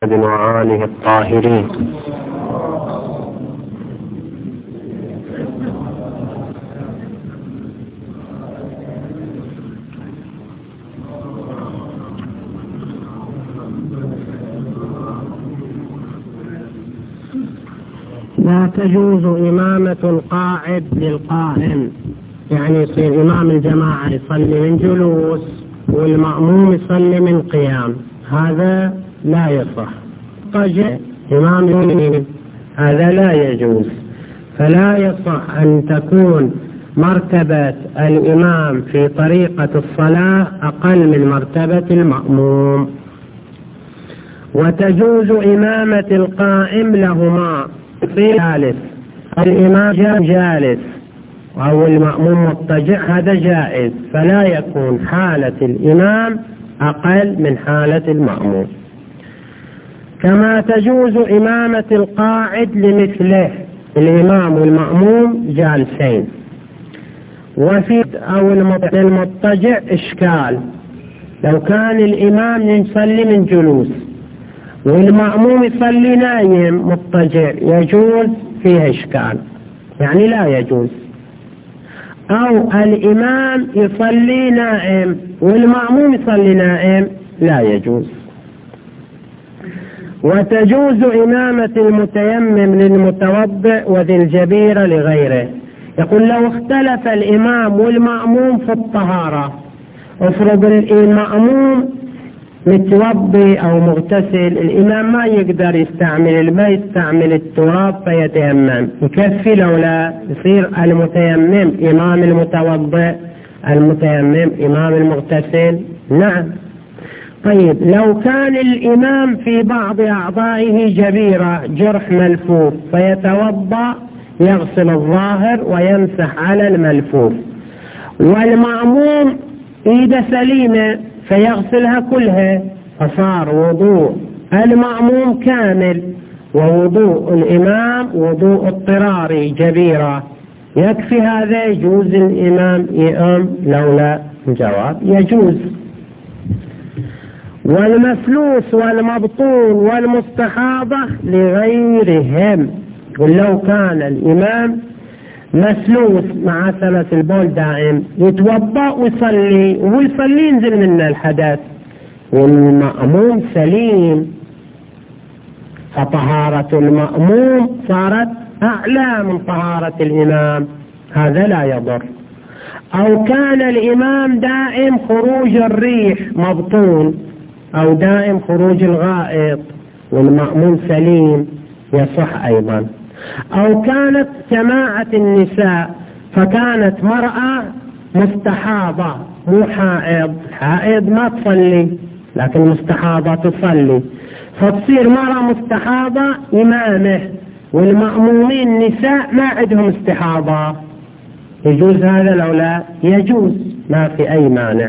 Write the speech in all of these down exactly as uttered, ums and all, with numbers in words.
وآله الطاهرين. لا تجوز إمامة القاعد للقائم، يعني يصير إمام الجماعة يصلي من جلوس والمأموم يصلي من قيام، هذا لا يصح. طجع إمام المؤمنين هذا لا يجوز، فلا يصح أن تكون مرتبة الإمام في طريقة الصلاة أقل من مرتبة المأموم. وتجوز إمامة القائم لهما في جالس، الإمام جالس أو المأموم مضطجع هذا جائز، فلا يكون حالة الإمام أقل من حالة المأموم. كما تجوز إمامة القاعد لمثله، الإمام والمأموم جالسين، وفي أو المضطجع إشكال، لو كان الإمام يصلي من جلوس والمأموم يصلي نايم مضطجع يجوز، فيه إشكال، يعني لا يجوز. أو الإمام يصلي نائم والمأموم يصلي نائم لا يجوز. وتجوز إمامة المتيمم للمتوضئ وذي الجبيرة لغيره. يقول لو اختلف الإمام والمأموم في الطهارة، افرض المأموم متوضي أو مغتسل، الإمام ما يقدر يستعمل الماء، يستعمل التراب فيتيمم، يكفي لولا يصير المتيمم إمام المتوضئ، المتيمم إمام المغتسل؟ نعم. طيب لو كان الإمام في بعض أعضائه جبيرة، جرح ملفوف، فيتوضأ يغسل الظاهر ويمسح على الملفوف، والمأموم إيده سليمة فيغسلها كلها، فصار وضوء المأموم كامل، ووضوء الإمام وضوء اضطراري جبيرة، يكفي هذا، يجوز الإمام يؤم؟ لولا الجواب يجوز. والمفلوس والمبطون والمستحاضة لغيرهم. ولو كان الإمام مسلوس مع ثلاث البول دائم يتوضأ ويصلي، ويصلي ينزل منه الحدث، والمأموم سليم، فطهارة المأموم صارت أعلى من طهارة الإمام، هذا لا يضر. أو كان الإمام دائم خروج الريح مبطون، أو دائم خروج الغائط والمأموم سليم، يصح أيضا. أو كانت جماعة النساء، فكانت مرأة مستحاضة مو حائض، حائض ما تصلي لكن مستحاضة تصلي، فتصير مرأة مستحاضة إمامه، والمأمومين نساء ما عندهم استحاضة، يجوز هذا لو لا يجوز، ما في أي مانع.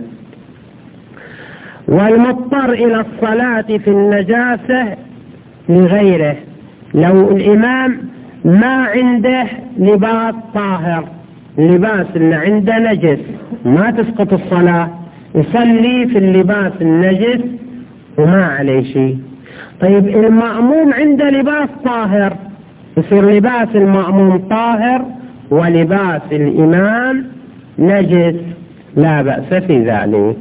والمضطر إلى الصلاة في النجاسة لغيره، لو الإمام ما عنده لباس طاهر، اللباس اللي عنده نجس ما تسقط الصلاة، يصلي في اللباس النجس وما عليه شيء. طيب المأموم عنده لباس طاهر، يصير لباس المأموم طاهر ولباس الإمام نجس، لا بأس في ذلك.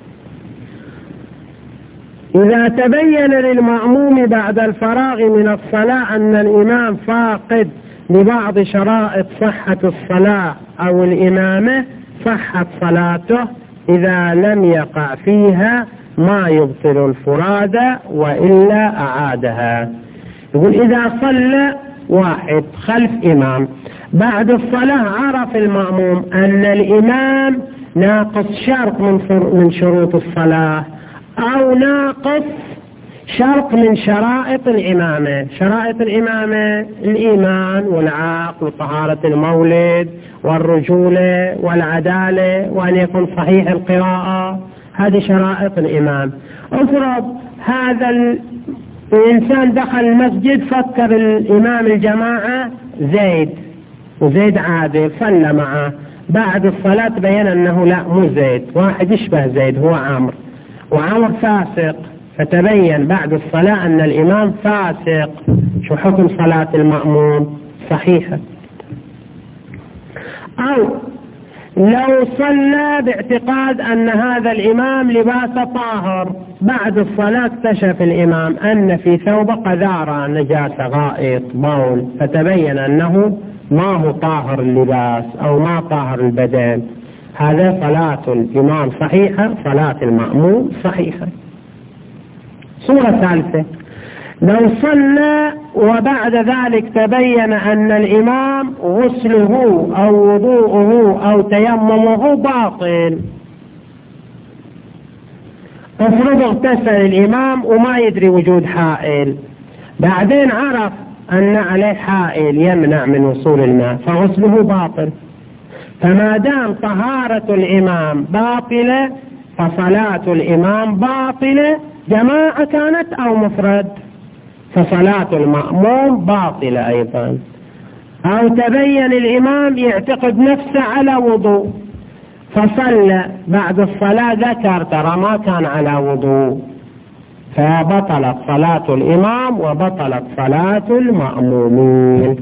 إذا تبين للمأموم بعد الفراغ من الصلاة أن الإمام فاقد لبعض شرائط صحة الصلاة أو الإمامة، صحت صلاته إذا لم يقع فيها ما يبطل الفراد وإلا أعادها. يقول إذا صلى واحد خلف إمام، بعد الصلاة عرف المأموم أن الإمام ناقص شرط من شروط الصلاة، أو ناقص شرط من شرائط الإمامة. شرائط الإمامة الإيمان والعقل وطهارة المولد والرجولة والعدالة وأن يكون صحيح القراءة، هذه شرائط الإمام. افرض هذا الإنسان دخل المسجد فكر الإمام الجماعة زيد، وزيد عادل صلى معه، بعد الصلاة بين أنه لا مو زيد، واحد يشبه زيد هو عمرو، وعمر فاسق، فتبين بعد الصلاة أن الإمام فاسق، شو حكم صلاة المأموم؟ صحيحة. أو لو صلى باعتقاد أن هذا الإمام لباس طاهر، بعد الصلاة اكتشف الإمام أن في ثوبه قذارة، نجاسة، غائط، بول، فتبين أنه ما هو طاهر اللباس أو ما طاهر البدن، هذا صلاة الإمام صحيحة، صلاة المأموم صحيحة. صورة ثالثة، لو صلى وبعد ذلك تبين أن الإمام غسله أو وضوءه أو تيممه باطل. افرض اغتسل الإمام وما يدري وجود حائل، بعدين عرف أن عليه حائل يمنع من وصول الماء، فغسله باطل. فما دام طهارة الإمام باطلة فصلاة الإمام باطلة، جماعة كانت أو مفرد، فصلاة المأموم باطلة أيضا. أو تبين الإمام يعتقد نفسه على وضوء فصلى بعد الصلاة ذكر ترى ما كان على وضوء، فبطلت صلاة الإمام وبطلت صلاة المأمومين.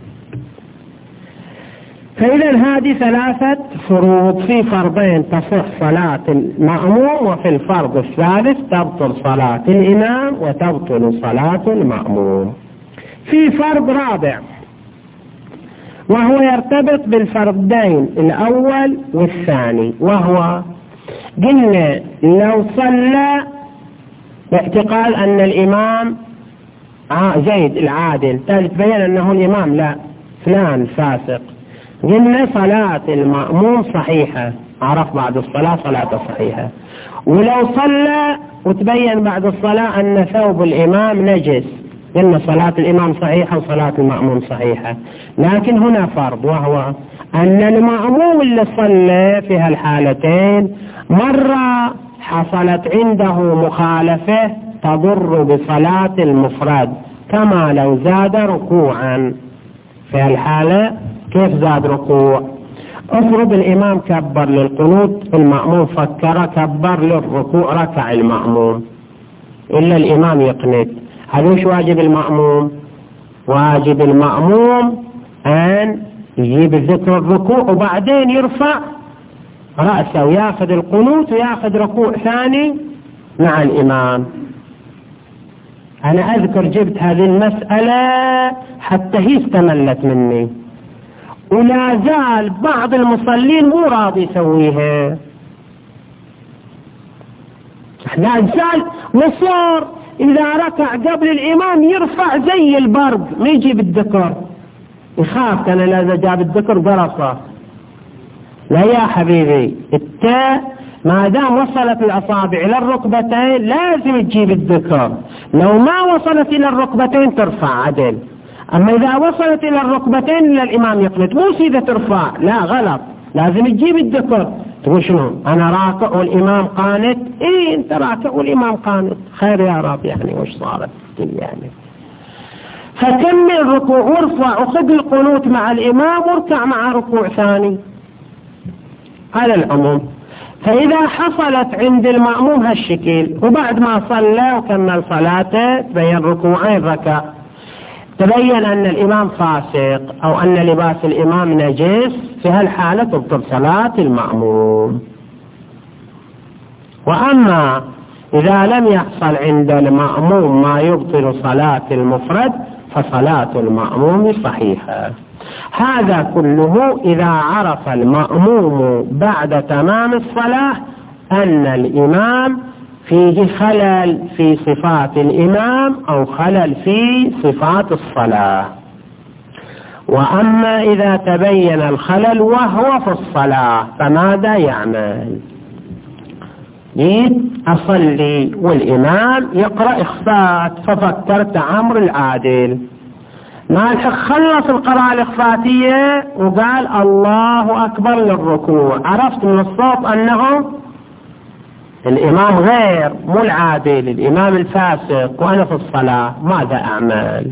فإذا هذه ثلاثة فروض، في فرضين تصح صلاة المأموم، وفي الفرض الثالث تبطل صلاة الإمام وتبطل صلاة المأموم. في فرض رابع وهو يرتبط بالفرضين الأول والثاني، وهو قلنا لو صلى باعتقاد أن الإمام زيد العادل، تبين أنه الإمام لا فلان فاسق، قلنا صلاة المأموم صحيحة، عرف بعد الصلاة صلاة صحيحة. ولو صلى وتبين بعد الصلاة أن ثوب الإمام نجس، قلنا صلاة الإمام صحيحة وصلاة المأموم صحيحة. لكن هنا فرض، وهو أن المأموم اللي صلى في هالحالتين مرة حصلت عنده مخالفة تضر بصلاة المفرد، كما لو زاد ركوعا. في هالحالة كيف زاد ركوع؟ افرض الإمام كبر للقنوت، المأموم فكر كبر للركوع، ركع المأموم إلا الإمام يقنت، هل وش واجب المأموم؟ واجب المأموم أن يجيب ذكر الركوع وبعدين يرفع رأسه وياخذ القنوت وياخذ ركوع ثاني مع الإمام. أنا أذكر جبت هذه المسألة حتى هي استملت مني، ولا زال بعض المصلين مو راضي يسويها، لا زال وصار إذا ركع قبل الإمام يرفع زي البرق، ما يجيب الذكر، يخاف كان إذا جاب الذكر قرصه. لا يا حبيبي، التاء ما دام وصلت الأصابع إلى الركبتين لازم تجيب الذكر، لو ما وصلت إلى الركبتين ترفع عدل. أما إذا وصلت إلى الركبتين إلى الإمام يقنت، مو سيدة ترفع، لا غلط، لازم تجيب الذكر. تقول شنو؟ أنا راكع والإمام قانت؟ إيه أنت راكع والإمام قانت، خير يا رب، يعني وش صارت يعني. فكمل ركوع وارفع وخذ القنوت مع الإمام واركع مع ركوع ثاني على العموم. فإذا حصلت عند المأموم هالشكل وبعد ما صلى وكمل صلاته تبين ركوعين ركع، تبين أن الإمام فاسق أو أن لباس الإمام نجس، في هالحالة تبطل صلاة المأموم. وأما إذا لم يحصل عند المأموم ما يبطل صلاة المفرد فصلاة المأموم صحيحة. هذا كله إذا عرف المأموم بعد تمام الصلاة أن الإمام فيه خلل في صفات الإمام أو خلل في صفات الصلاة. وأما إذا تبين الخلل وهو في الصلاة فماذا يعمل؟ جيت أصلي والإمام يقرأ إخفات، ففكرت عمرو العادل، ما الحق خلص القراءة الإخفاتية وقال الله أكبر للركوع، عرفت من الصوت أنه الإمام غير مو العادل، الإمام الفاسق، وأنا في الصلاة، ماذا أعمل؟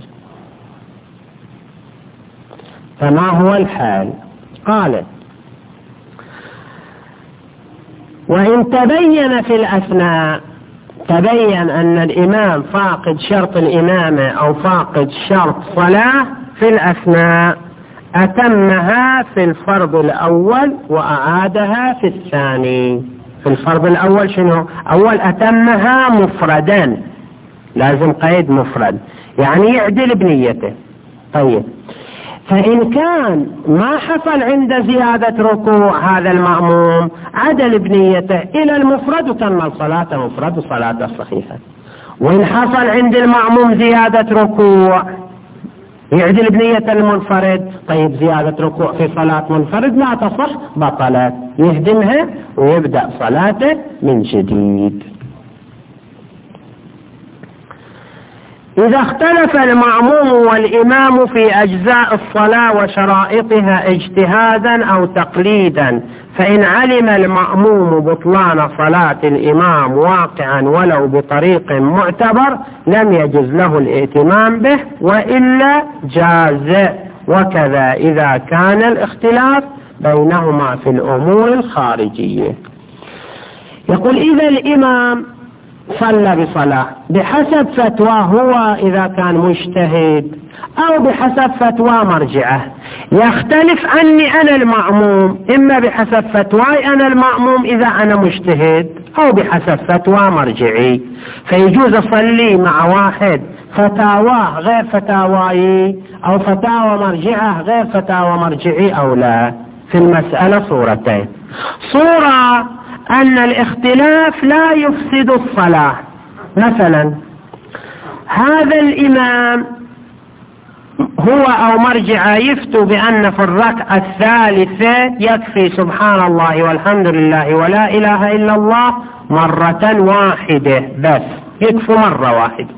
فما هو الحال؟ قال وإن تبين في الأثناء تبين أن الإمام فاقد شرط الإمامة أو فاقد شرط صلاة في الأثناء، أتمها في الفرض الأول وأعادها في الثاني. في الفرض الأول شنو؟ أول أتمها مفردا، لازم قيد مفرد يعني يعدل بنيته. طيب فإن كان ما حصل عند زيادة ركوع هذا المأموم عدل بنيته إلى المفرد وكمل صلاته مفرد وصلاته صحيحة. وإن حصل عند المأموم زيادة ركوع يعدل بنية المنفرد. طيب زيادة ركوع في صلاة منفرد لا تصح، بطلت، يهدمها ويبدأ صلاته من جديد. إذا اختلف المأموم والإمام في أجزاء الصلاة وشرائطها اجتهادا أو تقليدا، فإن علم المأموم بطلان صلاة الإمام واقعا ولو بطريق معتبر لم يجز له الائتمام به، وإلا جاز. وكذا إذا كان الاختلاف بينهما في الأمور الخارجية. يقول إذا الإمام صلى بصلاة بحسب فتوى هو إذا كان مجتهد أو بحسب فتوى مرجعه، يختلف عني أنا المأموم، إما بحسب فتواي أنا المأموم إذا أنا مجتهد أو بحسب فتوى مرجعي. فيجوز أصلي مع واحد فتاواه غير فتاواي أو فتاوى مرجعه غير فتاوى مرجعي أو لا. في المسألة صورتين: صورة أن الاختلاف لا يفسد الصلاة، مثلا هذا الإمام هو أو مرجع يفتوا بأن في الركعة الثالثة يكفي سبحان الله والحمد لله ولا إله إلا الله مرة واحدة بس، يكفي مرة واحدة.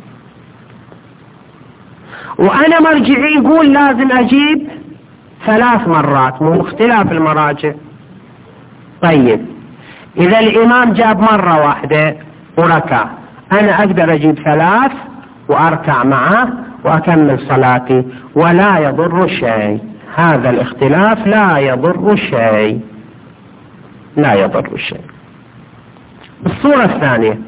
وأنا مرجعي يقول لازم أجيب ثلاث مرات، مو اختلاف المراجع. طيب إذا الإمام جاب مرة واحدة وركع، أنا أقدر أجيب ثلاث وأركع معه وأكمل صلاتي ولا يضر شيء. هذا الاختلاف لا يضر شيء، لا يضر شيء. الصورة الثانية: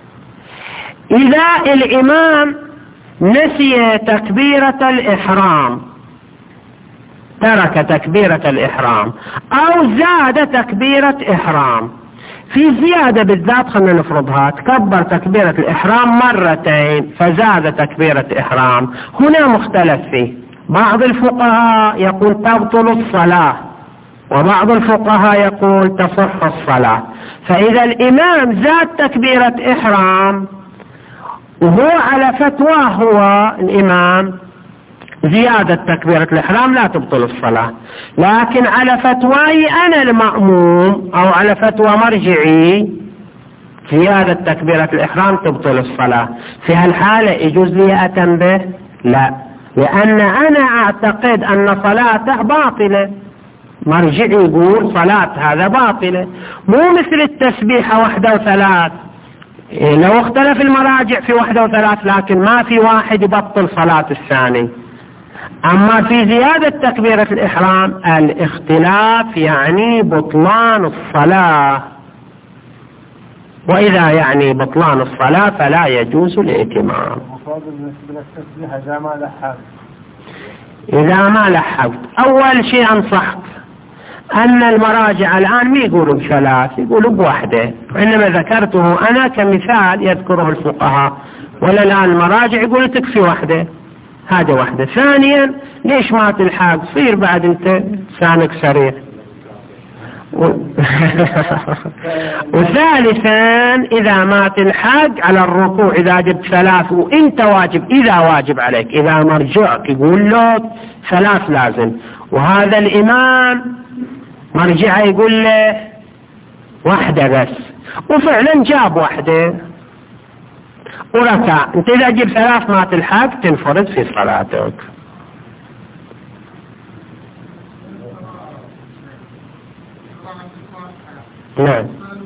إذا الإمام نسي تكبيرة الإحرام، ترك تكبيرة الإحرام أو زاد تكبيرة إحرام. في زيادة بالذات خلنا نفرضها، تكبر تكبيرة الإحرام مرتين فزاد تكبيرة إحرام، هنا مختلف فيه. بعض الفقهاء يقول تبطل الصلاة وبعض الفقهاء يقول تصح الصلاة. فإذا الإمام زاد تكبيرة إحرام وهو على فتوى هو الإمام زيادة تكبيرة الإحرام لا تبطل الصلاة، لكن على فتواي أنا المأموم أو على فتوى مرجعي زيادة تكبيرة الإحرام تبطل الصلاة. في هالحالة يجوز لي أتم به؟ لا، لأن أنا أعتقد أن صلاته باطلة، مرجعي يقول صلاة هذا باطلة، مو مثل التسبيحة واحدة وثلاث. لو اختلف المراجع في واحدة وثلاث لكن ما في واحد يبطل صلاة الثاني. أما في زيادة تكبيرة الإحرام الاختلاف يعني بطلان الصلاة، وإذا يعني بطلان الصلاة فلا يجوز الائتمام. إذا ما لحقت إذا ما لحقت أول شيء أنصحك أن المراجع الآن ما يقولوا بثلاث، يقولوا بوحدة، وإنما ذكرته أنا كمثال يذكره الفقهاء، ولا الآن المراجع يقولوا تكفي وحدة، هذا واحدة. ثانيا ليش ما تلحق؟ صير بعد انت لسانك سريع. و... وثالثا إذا ما تلحق على الركوع إذا جبت ثلاث وانت واجب، إذا واجب عليك، إذا مرجعك يقول له ثلاث لازم، وهذا الإمام مرجعه يقول له واحدة بس، وفعلا جاب واحدة وركع، انت اذا جيب ثلاث ما تلحق تنفرد في صلاتك. نعم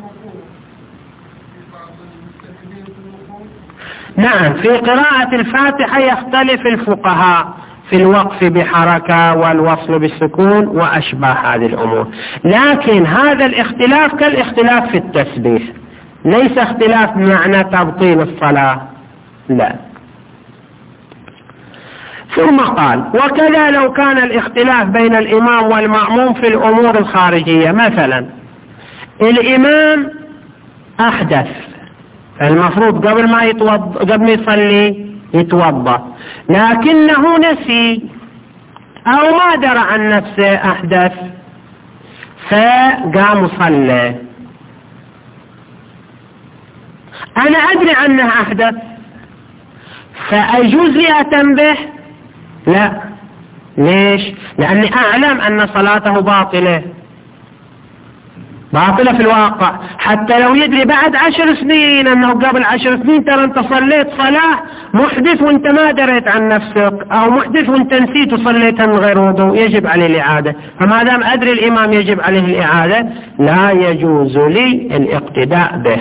نعم في قراءة الفاتحة يختلف الفقهاء في الوقف بحركة والوصل بالسكون وأشباه هذه الأمور، لكن هذا الاختلاف كالاختلاف في التسبيح. ليس اختلاف بمعنى تبطيل الصلاة، لا. ثم قال: وكذا لو كان الاختلاف بين الإمام والمأموم في الأمور الخارجية، مثلا الإمام أحدث، المفروض قبل ما يتوضأ قبل ما يصلي يتوضأ، لكنه نسي أو ما درى عن نفسه أحدث فقام صلى. أنا أدري عنه أحدث فأجوز لي أتنبه؟ لا. ليش؟ لأني أعلم أن صلاته باطلة باطلة في الواقع، حتى لو يدري بعد عشر سنين أنه قبل عشر سنين ترى أنت صليت صلاة محدث وأنت ما دريت عن نفسك، أو محدث وأنت نسيت وصليتها من غير وضوء، يجب عليه الإعادة. فما دام أدري الإمام يجب عليه الإعادة لا يجوز لي الاقتداء به.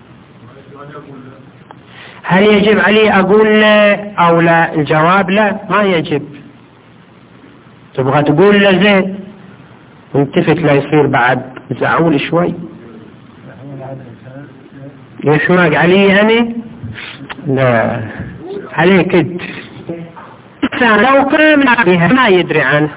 هل يجب علي أقول له أو لا؟ الجواب لا، ما يجب. تبغى تقول له زين انتفت لا يصير بعد زعول شوي يشمق علي يعني؟ لا عليه كد. لو كان ما يدري عنه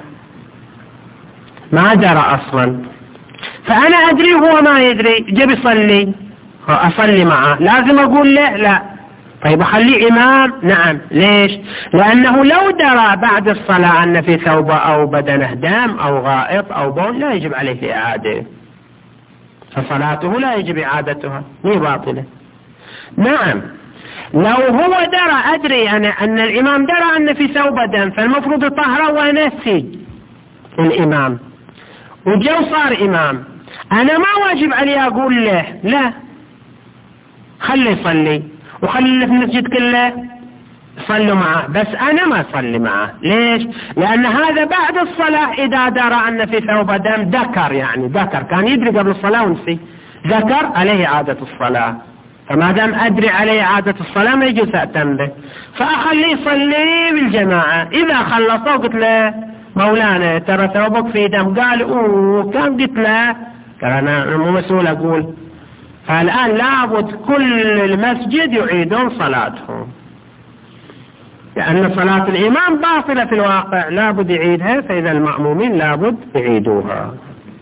ما درى أصلا، فأنا أدري هو ما يدري، جب يصلي أصلي معه، لازم أقول له لا؟ طيب أخليه إمام؟ نعم. ليش؟ لأنه لو درى بعد الصلاة أن في ثوبه أو بدنه دم أو غائط أو بول لا يجب عليه الإعادة، فصلاته لا يجب إعادتها، هي باطلة. نعم لو هو درى، أدري أنا أن الإمام درى أن في ثوبه دم فالمفروض يطهره ونسي الإمام وجو صار إمام، أنا ما واجب علي أقول له لا خلي يصلي وخلي اللي في المسجد كله صلوا معه، بس أنا ما صلي معه. ليش؟ لأن هذا بعد الصلاة إذا درى أن في ثوبه دم ذكر، يعني ذكر كان يدري قبل الصلاة ونسي، ذكر عليه عادة الصلاة، فما دام أدري عليه عادة الصلاة ما يجوز أأتم به، فأخليه يصلي بالجماعة. إذا خلصوا قلت له مولانا ترى ثوبك في دم، قال أوه كان، قلت له ترى أنا مو مسؤول أقول. فالآن لابد كل المسجد يعيدون صلاتهم، لأن صلاة الإمام باطلة في الواقع لابد يعيدها، فإذا المأمومين لابد يعيدوها.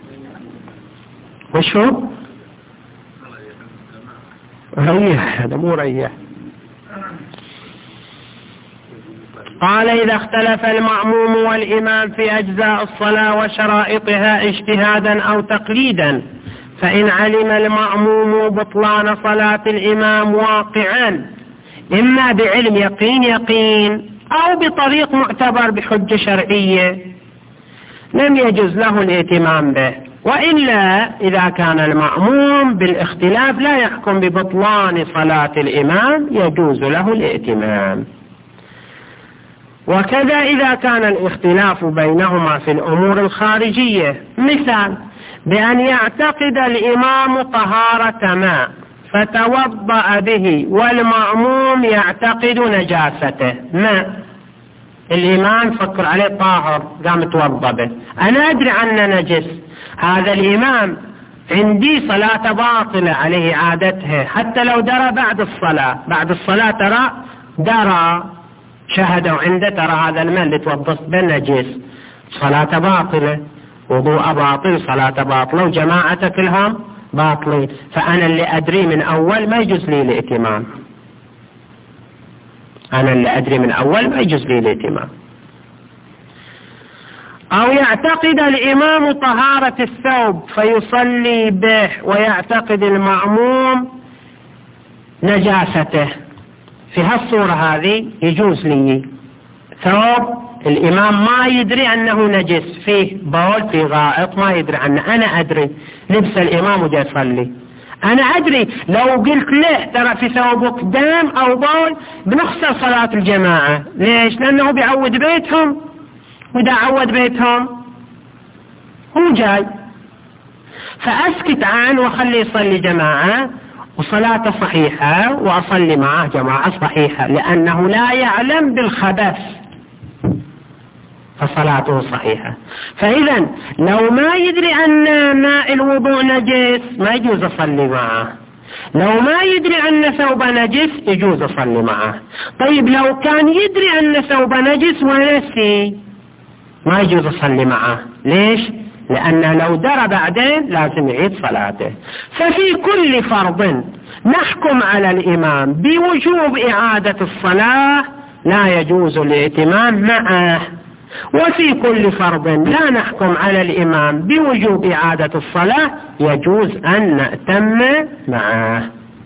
وش هو؟ ريح، هذا مو ريح. قال: إذا اختلف المأموم والإمام في أجزاء الصلاة وشرائطها اجتهادا أو تقليدا، فإن علم المأموم بطلان صلاة الإمام واقعا إما بعلم يقين يقين أو بطريق معتبر بحجة شرعية لم يجوز له الائتمام به، وإلا إذا كان المأموم بالاختلاف لا يحكم ببطلان صلاة الإمام يجوز له الائتمام. وكذا إذا كان الاختلاف بينهما في الأمور الخارجية، مثال بأن يعتقد الإمام طهارة ماء فتوضأ به والمأموم يعتقد نجاسته ماء، الإمام فكر عليه طاهر قام توضأ به، أنا أدري عنه نجس، هذا الإمام عندي صلاة باطلة عليه عادتها، حتى لو درى بعد الصلاة، بعد الصلاة ترى درى شهدوا عنده ترى هذا الماء اللي توضأت به نجس، صلاة باطلة، وضوء باطل، صلاة باطلة، وجماعة كلهم باطلين، فأنا اللي أدري من أول ما يجوز لي الائتمام، أنا اللي أدري من أول ما يجوز لي الائتمام. أو يعتقد الإمام طهارة الثوب فيصلي به ويعتقد المأموم نجاسته، في هالصورة هذه يجوز لي ثوب الإمام ما يدري أنه نجس، فيه بول في غائط ما يدري عنه، أنا أدري لبس الإمام وجاء يصلي، أنا أدري لو قلت له ترى في ثوبك دم أو بول بنخسر صلاة الجماعة. ليش؟ لأنه بيعود بيتهم، وإذا عود بيتهم هو جاي، فأسكت عنه وخلي يصلي جماعة وصلاته صحيحة وأصلي معه جماعة صحيحة، لأنه لا يعلم بالخبث فصلاته صحيحة. فإذا لو ما يدري أن ماء الوضوء نجس ما يجوز أصلي معه، لو ما يدري أن ثوب نجس يجوز أصلي معه. طيب لو كان يدري أن ثوب نجس ونسي ما يجوز أصلي معه. ليش؟ لأنه لو درى بعدين لازم يعيد صلاته. ففي كل فرض نحكم على الإمام بوجوب إعادة الصلاة لا يجوز الائتمام معه، وفي كل فرض لا نحكم على الإمام بوجوب إعادة الصلاة يجوز أن نأتم معه.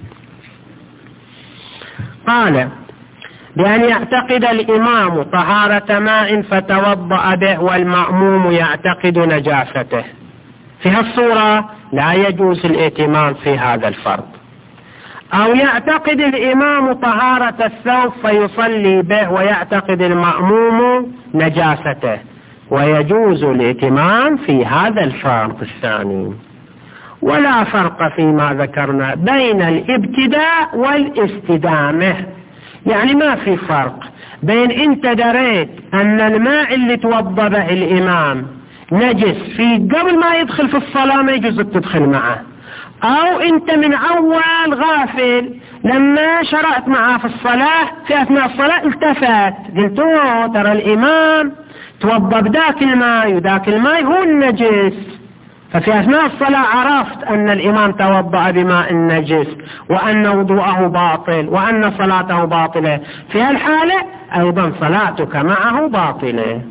قال بأن يعتقد الإمام طهارة ماء فتوضأ به والمأموم يعتقد نجاسته، في هالصورة لا يجوز الائتمام في هذا الفرض. أو يعتقد الإمام طهارة الثوب فيصلي به ويعتقد المأموم نجاسته، ويجوز الائتمام في هذا الفرض الثاني. ولا فرق فيما ذكرنا بين الابتداء والاستدامة، يعني ما في فرق بين انت دريت ان الماء اللي توضى به الامام نجس في قبل ما يدخل في الصلاة ما يجوز تدخل معه، او انت من اول غافل لما شرعت معه في الصلاة في اثناء الصلاة التفت قلت اوه ترى الامام توضى بذاك الماء وذاك الماء هو النجس، ففي أثناء الصلاة عرفت أن الإمام توضأ بماء النجس وأن وضوءه باطل وأن صلاته باطلة، في هالحالة أيضا صلاتك معه باطلة.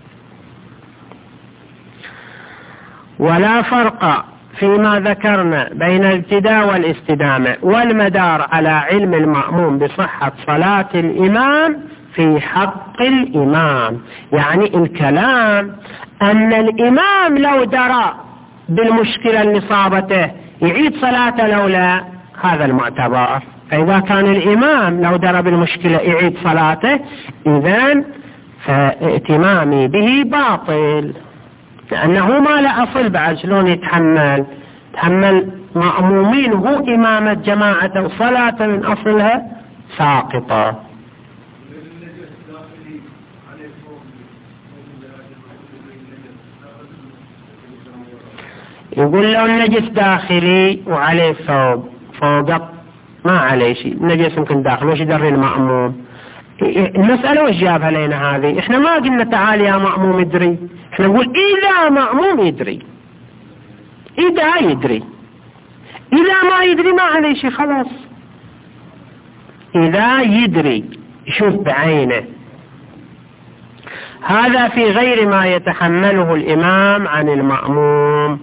ولا فرق فيما ذكرنا بين الابتداء والاستدامة، والمدار على علم المأموم بصحة صلاة الإمام في حق الإمام، يعني الكلام أن الإمام لو درى بالمشكلة اللي صابته يعيد صلاته لو لا، هذا المعتبر. فإذا كان الإمام لو درى بالمشكلة يعيد صلاته إذن فائتمامي به باطل، لأنه ما له أصل بعد شلون يتحمل تحمل مأمومين هو إمامة جماعة وصلاة من أصلها ساقطة. يقول له النجس داخلي وعليه ثوب فوق ما عليه شيء، النجس يمكن داخل وش يدري المأموم؟ المسألة وش جابها لنا هذه؟ احنا ما قلنا تعال يا مأموم ادري، احنا نقول إذا مأموم يدري، إذا يدري، إذا ما يدري ما عليه شيء خلاص. إذا يدري يشوف بعينه، هذا في غير ما يتحمله الإمام عن المأموم.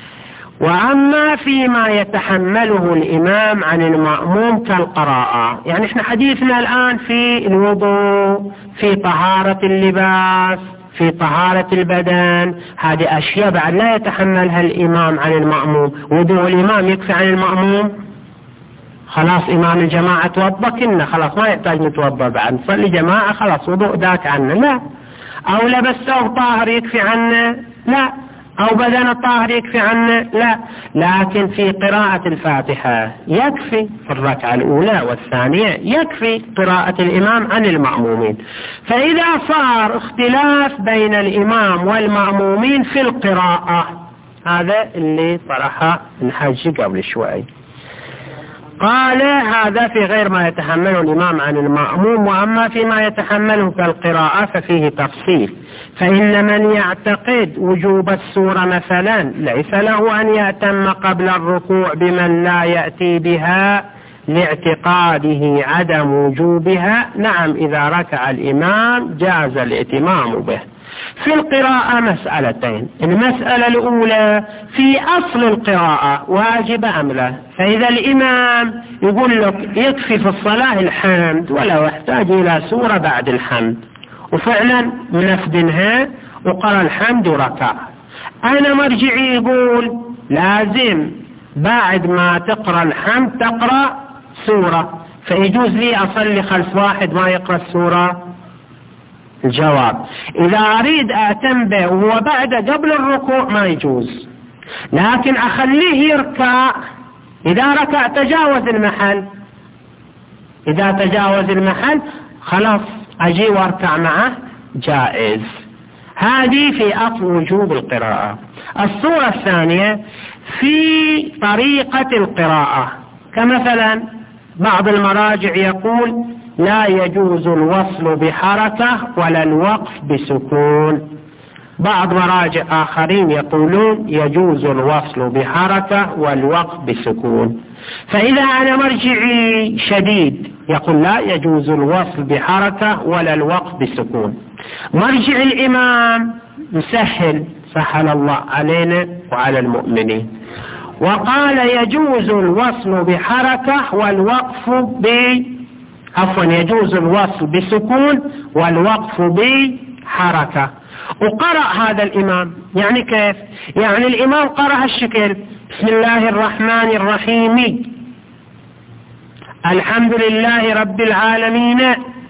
وأما فيما يتحمله الإمام عن المأموم كالقراءة، يعني احنا حديثنا الآن في الوضوء، في طهارة اللباس، في طهارة البدن، هذه أشياء بعد لا يتحملها الإمام عن المأموم. وضوء الإمام يكفي عن المأموم؟ خلاص إمام الجماعة توضى كنا خلاص ما يحتاج نتوضى بعد، نصلي جماعة خلاص وضوء ذاك عنا، لا. أو لبس ثوب طاهر يكفي عنه؟ لا. أو بدن طاهر يكفي عنه؟ لا. لكن في قراءة الفاتحة يكفي في الركعة الأولى والثانية، يكفي قراءة الإمام عن المأمومين. فإذا صار اختلاف بين الإمام والمأمومين في القراءة، هذا اللي طرحه الحج قبل شوي. قال هذا في غير ما يتحمله الإمام عن المأموم. وأما فيما يتحمله كالقراءة ففيه تفصيل، فإن من يعتقد وجوب السورة مثلا ليس له أن يأتم قبل الركوع بمن لا يأتي بها لاعتقاده عدم وجوبها. نعم إذا ركع الإمام جاز الائتمام به. في القراءة مسألتين، المسألة الأولى في أصل القراءة واجبة أم لا. فإذا الإمام يقول لك يكفي في الصلاة الحمد ولا يحتاج إلى سورة بعد الحمد، وفعلا منفذنها وقرأ الحمد وركع، أنا مرجعي يقول لازم بعد ما تقرأ الحمد تقرأ سورة، فيجوز لي أصلي خلف واحد ما يقرأ السورة؟ الجواب إذا أريد أتم به وهو بعد قبل الركوع ما يجوز، لكن أخليه يركع. إذا ركع تجاوز المحل، إذا تجاوز المحل خلاص أجي واركع معه جائز. هذه في أصل وجوب القراءة. الصورة الثانية في طريقة القراءة، كمثلا بعض المراجع يقول لا يجوز الوصل بحركة ولا الوقف بسكون، بعض مراجع آخرين يقولون يجوز الوصل بحركة والوقف بسكون. فإذا أنا مرجعي شديد يقول لا يجوز الوصل بحركة ولا الوقف بسكون، مرجع الإمام مسهل سهل الله علينا وعلى المؤمنين وقال يجوز الوصل بحركة والوقف ب عفوا يجوز الوصل بسكون والوقف بحركة. وقرأ هذا الإمام يعني كيف؟ يعني الإمام قرأ الشكل بسم الله الرحمن الرحيم الحمد لله رب العالمين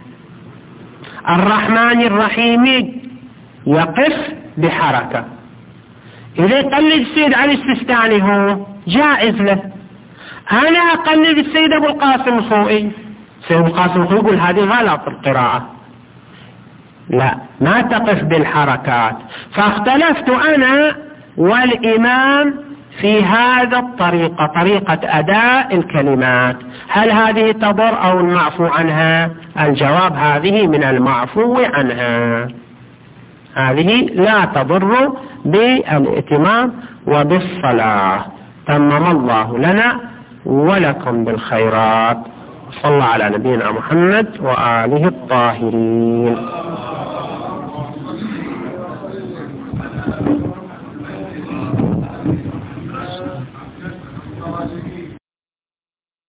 الرحمن الرحيم، يقف بحركة. إذا يقلد السيد علي السيستاني هو جائز له. أنا أقلد السيد أبو القاسم الخوئي، السيد أبو القاسم الخوئي يقول هذه غلط القراءة، لا ما تقف بالحركات. فاختلفت أنا والإمام في هذا الطريقة، طريقة أداء الكلمات، هل هذه تضر أو المعفو عنها؟ الجواب هذه من المعفو عنها، هذه لا تضر بالاتمام وبالصلاة. تمم الله لنا ولكم بالخيرات. صلى على نبينا محمد وآله الطاهرين.